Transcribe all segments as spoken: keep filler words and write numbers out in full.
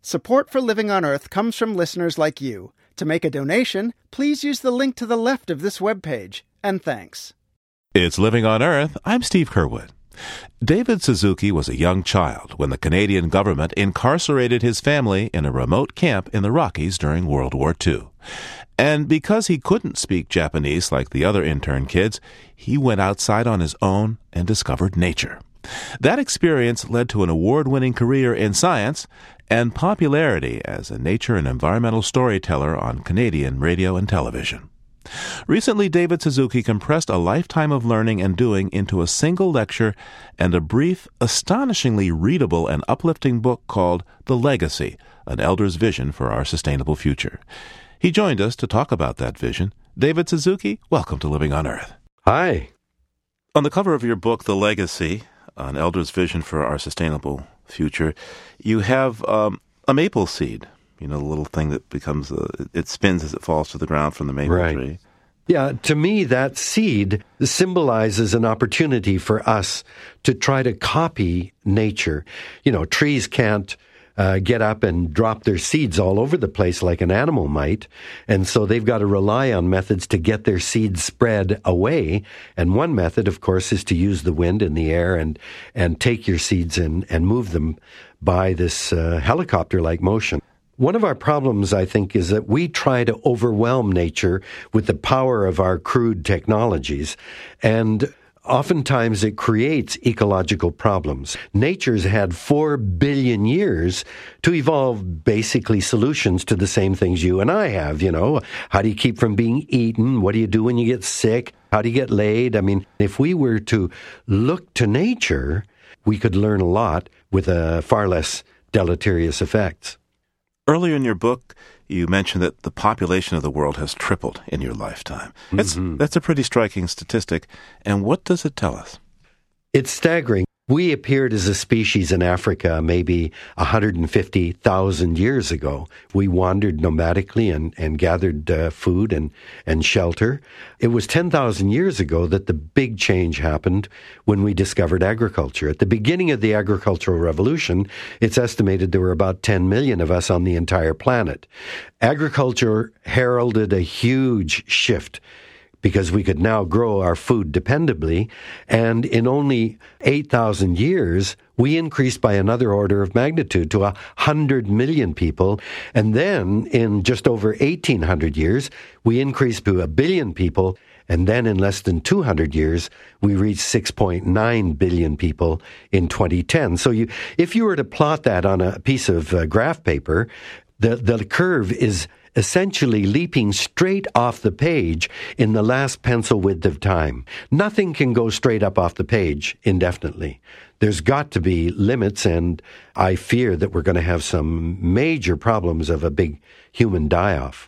Support for Living on Earth comes from listeners like you. To make a donation, please use the link to the left of this webpage. And thanks. It's Living on Earth. I'm Steve Curwood. David Suzuki was a young child when the Canadian government incarcerated his family in a remote camp in the Rockies during World War Two. And because he couldn't speak Japanese like the other intern kids, he went outside on his own and discovered nature. That experience led to an award-winning career in science and popularity as a nature and environmental storyteller on Canadian radio and television. Recently, David Suzuki compressed a lifetime of learning and doing into a single lecture and a brief, astonishingly readable and uplifting book called The Legacy, An Elder's Vision for Our Sustainable Future. He joined us to talk about that vision. David Suzuki, welcome to Living on Earth. Hi. On the cover of your book, The Legacy, An Elder's Vision for Our Sustainable Future, you have um, a maple seed. You know, the little thing that becomes, uh, it spins as it falls to the ground from the maple right. tree. Yeah, to me, that seed symbolizes an opportunity for us to try to copy nature. You know, trees can't uh, get up and drop their seeds all over the place like an animal might, and so they've got to rely on methods to get their seeds spread away. And one method, of course, is to use the wind and the air and, and take your seeds and, and move them by this uh, helicopter-like motion. One of our problems, I think, is that we try to overwhelm nature with the power of our crude technologies, and oftentimes it creates ecological problems. Nature's had four billion years to evolve basically solutions to the same things you and I have, you know. How do you keep from being eaten? What do you do when you get sick? How do you get laid? I mean, if we were to look to nature, we could learn a lot with a far less deleterious effects. Earlier in your book, you mentioned that the population of the world has tripled in your lifetime. That's, mm-hmm. that's a pretty striking statistic. And what does it tell us? It's staggering. We appeared as a species in Africa maybe one hundred fifty thousand years ago. We wandered nomadically and, and gathered uh, food and, and shelter. It was ten thousand years ago that the big change happened when we discovered agriculture. At the beginning of the agricultural revolution, it's estimated there were about ten million of us on the entire planet. Agriculture heralded a huge shift because we could now grow our food dependably, and in only eight thousand years, we increased by another order of magnitude to one hundred million people, and then in just over eighteen hundred years, we increased to a billion people, and then in less than two hundred years, we reached six point nine billion people in twenty ten. So you, if you were to plot that on a piece of uh, graph paper, the, the curve is essentially leaping straight off the page in the last pencil width of time. Nothing can go straight up off the page indefinitely. There's got to be limits, and I fear that we're going to have some major problems of a big human die-off.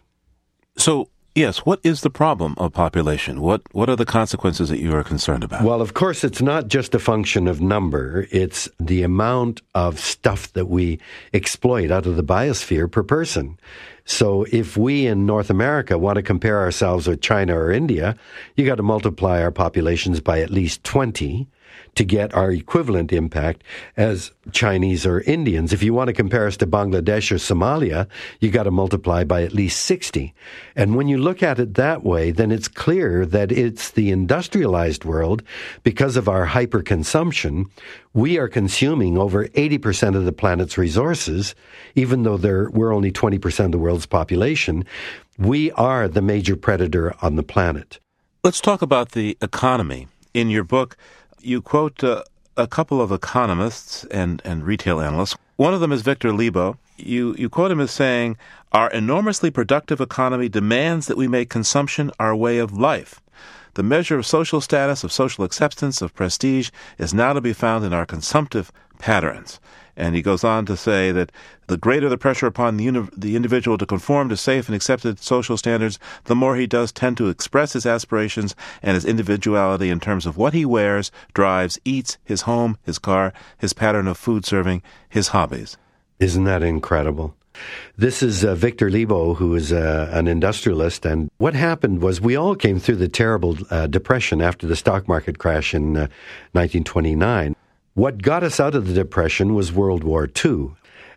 So, yes, what is the problem of population? What what are the consequences that you are concerned about? Well, of course, it's not just a function of number. It's the amount of stuff that we exploit out of the biosphere per person. So if we in North America want to compare ourselves with China or India, you got to multiply our populations by at least twenty to get our equivalent impact as Chinese or Indians. If you want to compare us to Bangladesh or Somalia, you got to multiply by at least sixty. And when you look at it that way, then it's clear that it's the industrialized world, because of our hyperconsumption, we are consuming over eighty percent of the planet's resources, even though there, we're only twenty percent of the world's population. We are the major predator on the planet. Let's talk about the economy. In your book, you quote uh, a couple of economists and, and retail analysts. One of them is Victor Lebow. You, you quote him as saying, "Our enormously productive economy demands that we make consumption our way of life. The measure of social status, of social acceptance, of prestige is now to be found in our consumptive patterns." And he goes on to say that the greater the pressure upon the, uni- the individual to conform to safe and accepted social standards, the more he does tend to express his aspirations and his individuality in terms of what he wears, drives, eats, his home, his car, his pattern of food serving, his hobbies. Isn't that incredible? This is uh, Victor Lebow, who is uh, an industrialist, and what happened was we all came through the terrible uh, depression after the stock market crash in uh, nineteen twenty-nine. What got us out of the depression was World War Two.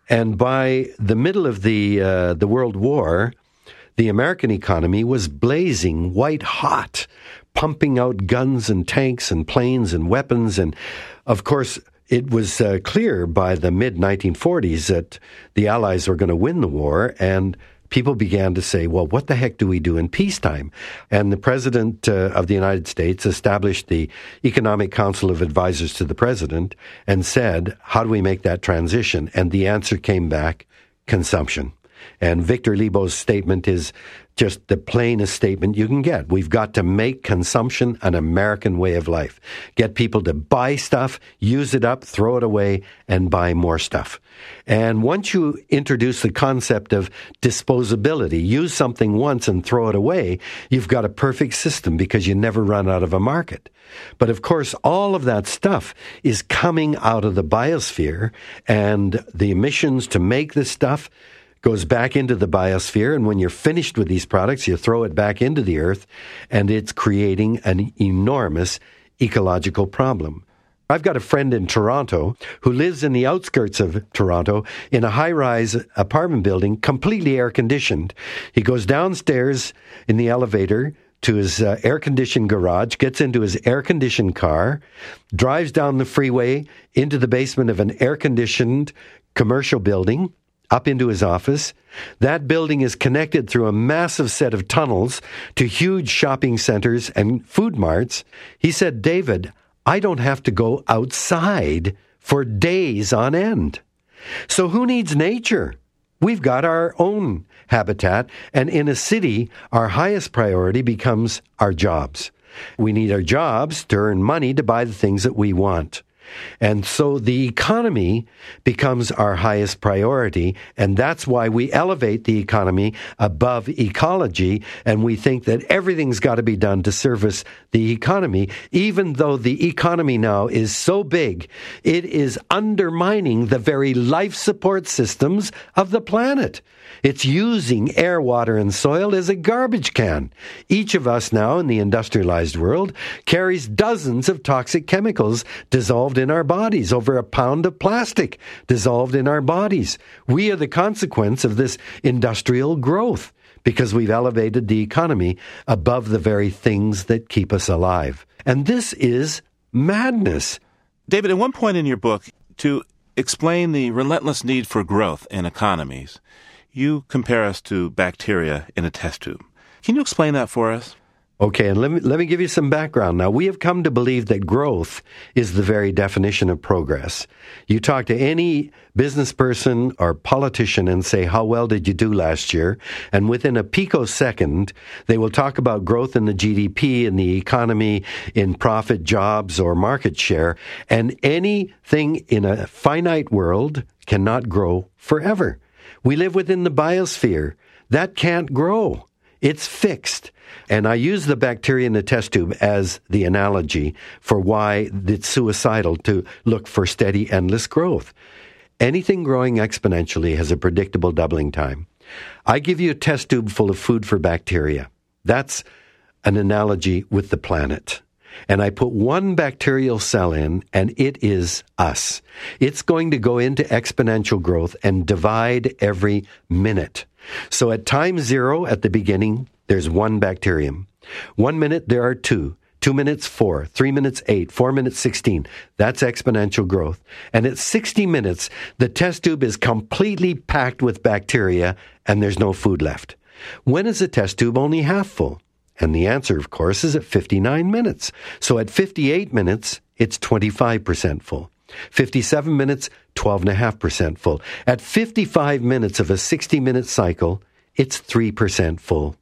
And by the middle of the uh, the World War, the American economy was blazing white hot, pumping out guns and tanks and planes and weapons. And, of course, it was uh, clear by the mid nineteen forties that the Allies were going to win the war, and people began to say, well, what the heck do we do in peacetime? And the President uh, of the United States established the Economic Council of Advisors to the President and said, how do we make that transition? And the answer came back, consumption. And Victor Lebo's statement is just the plainest statement you can get. We've got to make consumption an American way of life. Get people to buy stuff, use it up, throw it away, and buy more stuff. And once you introduce the concept of disposability, use something once and throw it away, you've got a perfect system because you never run out of a market. But of course, all of that stuff is coming out of the biosphere, and the emissions to make this stuff goes back into the biosphere, and when you're finished with these products, you throw it back into the earth, and it's creating an enormous ecological problem. I've got a friend in Toronto who lives in the outskirts of Toronto in a high-rise apartment building, completely air-conditioned. He goes downstairs in the elevator to his uh, air-conditioned garage, gets into his air-conditioned car, drives down the freeway into the basement of an air-conditioned commercial building, up into his office. That building is connected through a massive set of tunnels to huge shopping centers and food marts. He said, David, I don't have to go outside for days on end. So who needs nature? We've got our own habitat, and in a city, our highest priority becomes our jobs. We need our jobs to earn money to buy the things that we want. And so the economy becomes our highest priority, and that's why we elevate the economy above ecology, and we think that everything's got to be done to service the economy, even though the economy now is so big, it is undermining the very life support systems of the planet. It's using air, water, and soil as a garbage can. Each of us now in the industrialized world carries dozens of toxic chemicals dissolved in our bodies, over a pound of plastic dissolved in our bodies. We are the consequence of this industrial growth because we've elevated the economy above the very things that keep us alive. And this is madness. David, at one point in your book, to explain the relentless need for growth in economies, you compare us to bacteria in a test tube. Can you explain that for us? Okay, and let me, let me give you some background. Now, we have come to believe that growth is the very definition of progress. You talk to any business person or politician and say, how well did you do last year? And within a picosecond, they will talk about growth in the G D P, in the economy, in profit, jobs, or market share. And anything in a finite world cannot grow forever. We live within the biosphere. That can't grow. It's fixed. And I use the bacteria in the test tube as the analogy for why it's suicidal to look for steady, endless growth. Anything growing exponentially has a predictable doubling time. I give you a test tube full of food for bacteria. That's an analogy with the planet. And I put one bacterial cell in, and it is us. It's going to go into exponential growth and divide every minute. So at time zero, at the beginning, there's one bacterium. One minute, there are two. Two minutes, four. Three minutes, eight. Four minutes, sixteen. That's exponential growth. And at sixty minutes, the test tube is completely packed with bacteria, and there's no food left. When is the test tube only half full? And the answer, of course, is at fifty-nine minutes. So at fifty-eight minutes, it's twenty-five percent full. fifty-seven minutes, twelve point five percent full. At fifty-five minutes of a sixty-minute cycle, it's three percent full.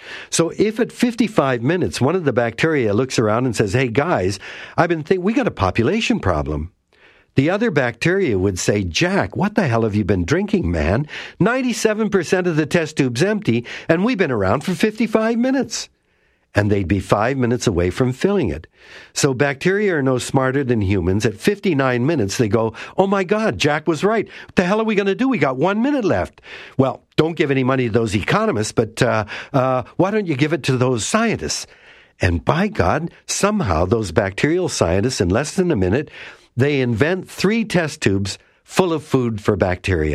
So if at fifty-five minutes, one of the bacteria looks around and says, hey, guys, I've been thinking, we got a population problem. The other bacteria would say, Jack, what the hell have you been drinking, man? ninety-seven percent of the test tube's empty, and we've been around for fifty-five minutes. And they'd be five minutes away from filling it. So bacteria are no smarter than humans. At fifty-nine minutes, they go, oh my God, Jack was right. What the hell are we going to do? We got one minute left. Well, don't give any money to those economists, but uh, uh, why don't you give it to those scientists? And by God, somehow those bacterial scientists, in less than a minute, they invent three test tubes full of food for bacteria.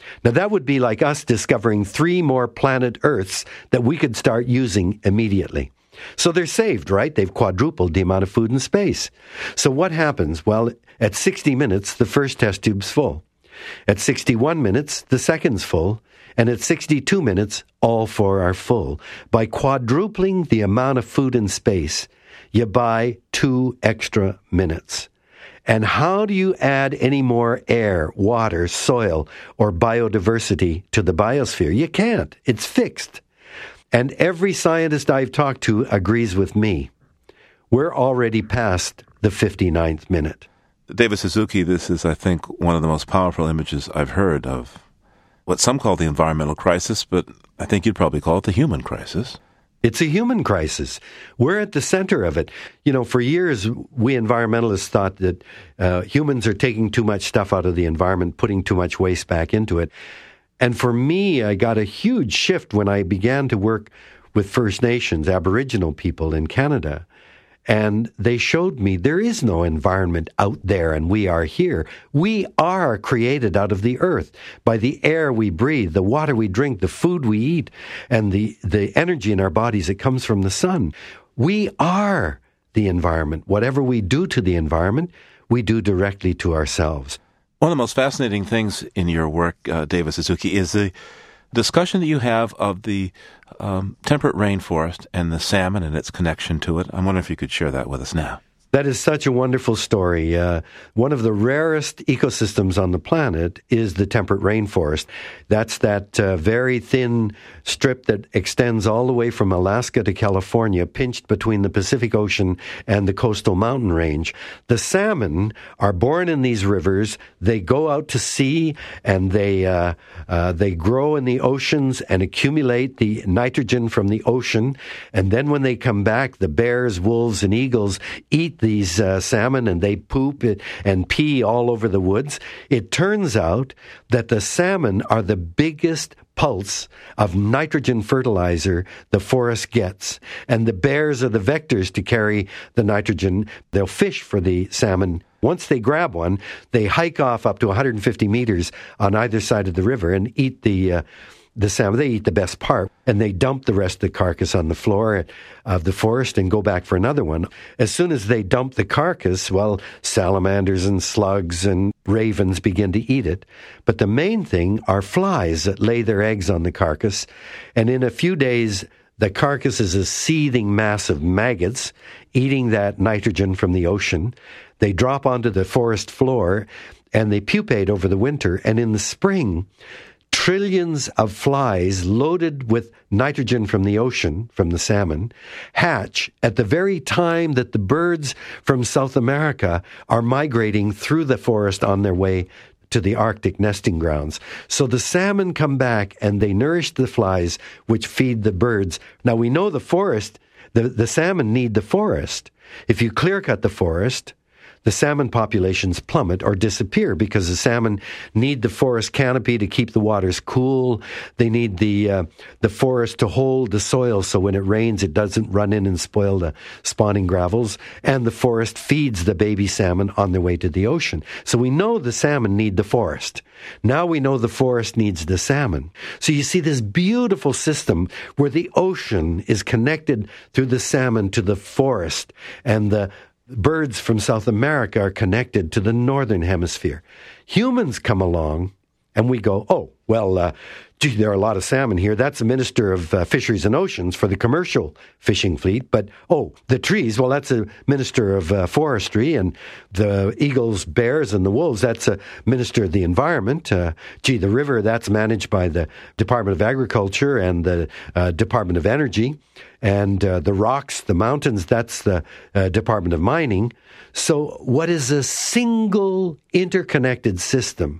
Now, that would be like us discovering three more planet Earths that we could start using immediately. So they're saved, right? They've quadrupled the amount of food and space. So what happens? Well, at sixty minutes, the first test tube's full. At sixty-one minutes, the second's full. And at sixty-two minutes, all four are full. By quadrupling the amount of food and space, you buy two extra minutes. And how do you add any more air, water, soil, or biodiversity to the biosphere? You can't. It's fixed. And every scientist I've talked to agrees with me. We're already past the fifty-ninth minute. David Suzuki, this is, I think, one of the most powerful images I've heard of what some call the environmental crisis, but I think you'd probably call it the human crisis. It's a human crisis. We're at the center of it. You know, for years, we environmentalists thought that uh, humans are taking too much stuff out of the environment, putting too much waste back into it. And for me, I got a huge shift when I began to work with First Nations, Aboriginal people in Canada. And they showed me there is no environment out there and we are here. We are created out of the earth by the air we breathe, the water we drink, the food we eat, and the, the energy in our bodies that comes from the sun. We are the environment. Whatever we do to the environment, we do directly to ourselves. One of the most fascinating things in your work, uh, David Suzuki, is the discussion that you have of the um, temperate rainforest and the salmon and its connection to it. I wonder if you could share that with us now. That is such a wonderful story. Uh, one of the rarest ecosystems on the planet is the temperate rainforest. That's that uh, very thin strip that extends all the way from Alaska to California, pinched between the Pacific Ocean and the coastal mountain range. The salmon are born in these rivers. They go out to sea and they uh, uh, they grow in the oceans and accumulate the nitrogen from the ocean. And then when they come back, the bears, wolves, and eagles eat these uh, salmon and they poop it and pee all over the woods. It turns out that the salmon are the biggest pulse of nitrogen fertilizer the forest gets. And the bears are the vectors to carry the nitrogen. They'll fish for the salmon. Once they grab one, they hike off up to one hundred fifty meters on either side of the river and eat the uh, the salmon. They eat the best part, and they dump the rest of the carcass on the floor of the forest and go back for another one. As soon as they dump the carcass, well, salamanders and slugs and ravens begin to eat it. But the main thing are flies that lay their eggs on the carcass, and in a few days, the carcass is a seething mass of maggots eating that nitrogen from the ocean. They drop onto the forest floor, and they pupate over the winter, and in the spring, trillions of flies loaded with nitrogen from the ocean, from the salmon, hatch at the very time that the birds from South America are migrating through the forest on their way to the Arctic nesting grounds. So the salmon come back and they nourish the flies, which feed the birds. Now we know the forest, the, the salmon need the forest. If you clear cut the forest, the salmon populations plummet or disappear because the salmon need the forest canopy to keep the waters cool. They need the uh, the forest to hold the soil so when it rains it doesn't run in and spoil the spawning gravels. And the forest feeds the baby salmon on their way to the ocean. So we know the salmon need the forest. Now we know the forest needs the salmon. So you see this beautiful system where the ocean is connected through the salmon to the forest, and the birds from South America are connected to the northern hemisphere. Humans come along and we go, oh, well, uh, gee, there are a lot of salmon here. That's the Minister of uh, Fisheries and Oceans for the commercial fishing fleet. But, oh, the trees, well, that's a Minister of uh, Forestry. And the eagles, bears, and the wolves, that's a Minister of the Environment. Uh, gee, the river, that's managed by the Department of Agriculture and the uh, Department of Energy. And uh, the rocks, the mountains, that's the uh, Department of Mining. So what is a single interconnected system?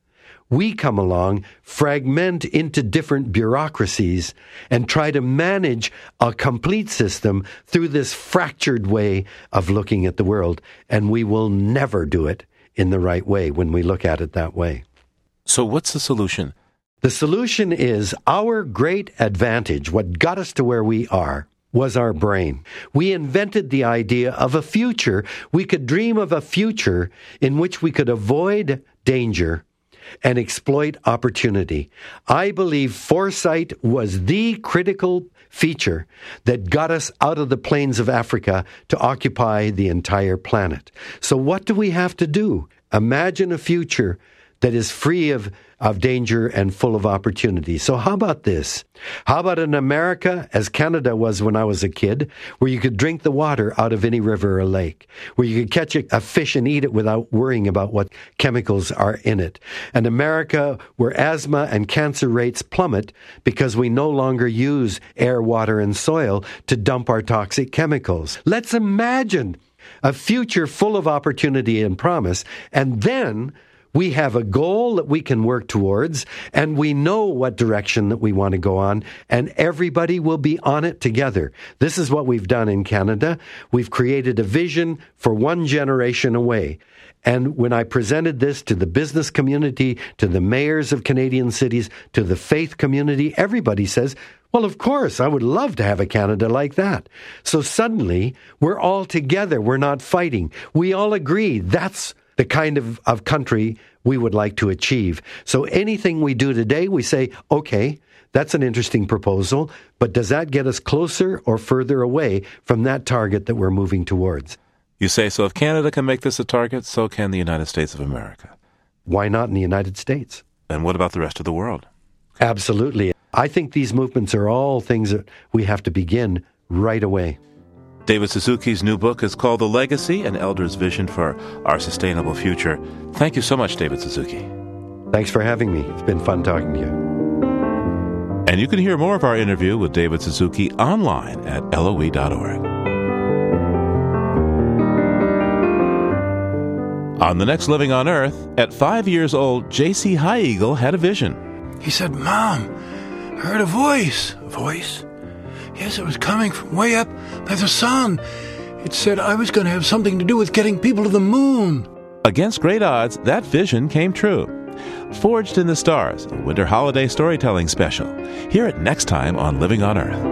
We come along, fragment into different bureaucracies, and try to manage a complete system through this fractured way of looking at the world. And we will never do it in the right way when we look at it that way. So what's the solution? The solution is our great advantage, what got us to where we are, was our brain. We invented the idea of a future. We could dream of a future in which we could avoid danger and exploit opportunity. I believe foresight was the critical feature that got us out of the plains of Africa to occupy the entire planet. So what do we have to do? Imagine a future that is free of, of danger and full of opportunity. So how about this? How about an America, as Canada was when I was a kid, where you could drink the water out of any river or lake, where you could catch a, a fish and eat it without worrying about what chemicals are in it. An America where asthma and cancer rates plummet because we no longer use air, water, and soil to dump our toxic chemicals. Let's imagine a future full of opportunity and promise, and then we have a goal that we can work towards, and we know what direction that we want to go on, and everybody will be on it together. This is what we've done in Canada. We've created a vision for one generation away. And when I presented this to the business community, to the mayors of Canadian cities, to the faith community, everybody says, well, of course, I would love to have a Canada like that. So suddenly, we're all together. We're not fighting. We all agree that's the kind of, of country we would like to achieve. So anything we do today, we say, okay, that's an interesting proposal, but does that get us closer or further away from that target that we're moving towards? You say, so if Canada can make this a target, so can the United States of America. Why not in the United States? And what about the rest of the world? Absolutely. I think these movements are all things that we have to begin right away. David Suzuki's new book is called The Legacy, An Elder's Vision for Our Sustainable Future. Thank you so much, David Suzuki. Thanks for having me. It's been fun talking to you. And you can hear more of our interview with David Suzuki online at L O E dot org. On the next Living on Earth, at five years old, J C High Eagle had a vision. He said, Mom, I heard a voice. A voice? Yes, it was coming from way up by the sun. It said I was going to have something to do with getting people to the moon. Against great odds, that vision came true. Forged in the Stars, a winter holiday storytelling special. Hear it next time on Living on Earth.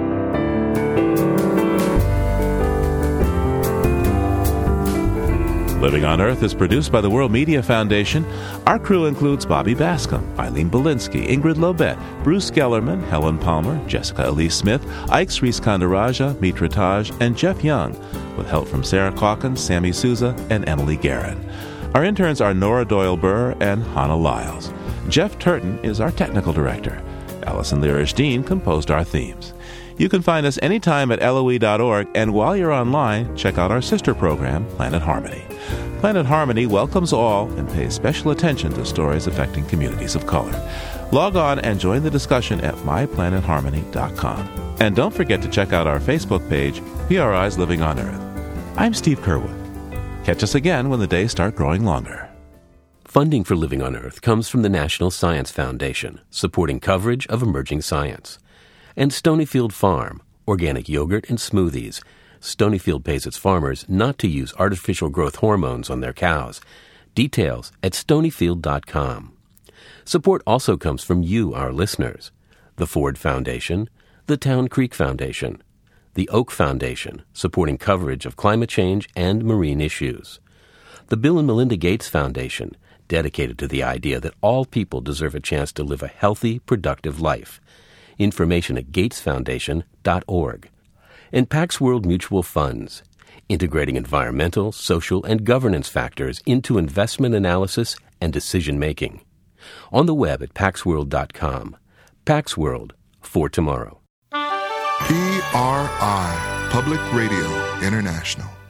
Living on Earth is produced by the World Media Foundation. Our crew includes Bobby Bascom, Eileen Belinsky, Ingrid Lobet, Bruce Gellerman, Helen Palmer, Jessica Elise Smith, Ike Sriskandaraja, Mitra Taj, and Jeff Young, with help from Sarah Calkins, Sammy Souza, and Emily Guerin. Our interns are Nora Doyle-Burr and Hannah Lyles. Jeff Turton is our technical director. Allison Lirish-Dean composed our themes. You can find us anytime at L O E dot org, and while you're online, check out our sister program, Planet Harmony. Planet Harmony welcomes all and pays special attention to stories affecting communities of color. Log on and join the discussion at my planet harmony dot com. And don't forget to check out our Facebook page, P R I's Living on Earth. I'm Steve Curwood. Catch us again when the days start growing longer. Funding for Living on Earth comes from the National Science Foundation, supporting coverage of emerging science. And Stonyfield Farm, organic yogurt and smoothies. Stonyfield pays its farmers not to use artificial growth hormones on their cows. Details at stonyfield dot com. Support also comes from you, our listeners. The Ford Foundation, the Town Creek Foundation, the Oak Foundation, supporting coverage of climate change and marine issues. The Bill and Melinda Gates Foundation, dedicated to the idea that all people deserve a chance to live a healthy, productive life. Information at gates foundation dot org. And Pax World Mutual Funds, integrating environmental, social, and governance factors into investment analysis and decision-making. On the web at pax world dot com. Pax World, for tomorrow. P R I, Public Radio International.